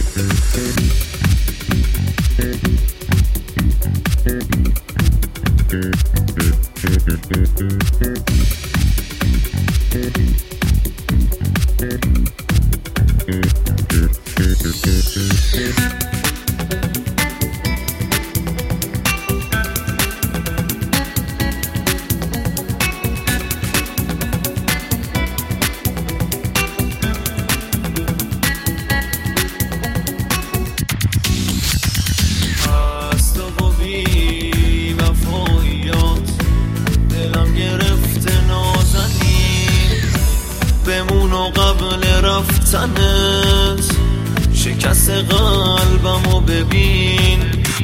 قبل رفتنت شکست قلبمو ببین،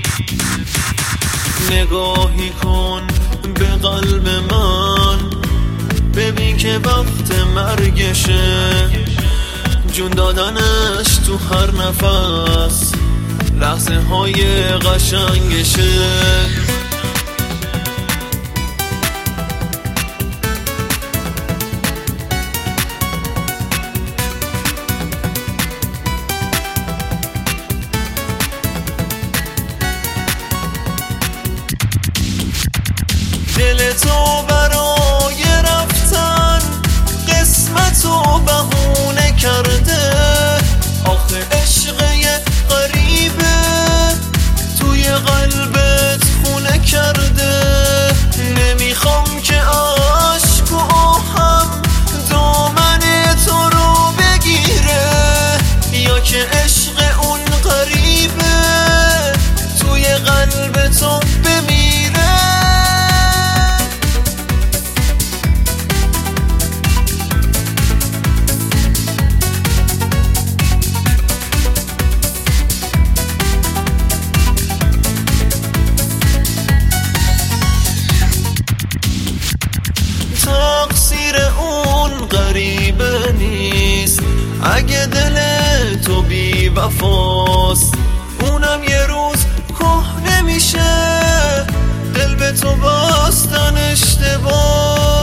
نگاهی کن به قلب من، ببین که وقت مرگشه، جون دادنش تو هر نفس لحظه های قشنگشه. دل تو برای رفتن قسمتو بهونه کرده، آخه عشق یه غریبه توی قلبت خونه کرده. نمیخوام که عشق و آهم دامن تو رو بگیره، یا که عشق اون غریبه توی قلب تو بمیره. تقصیر اون غریبه نیست، اگه دل تو بی وفاست اونم یه روز کهنه میشه، دل به تو باستن اشتباه.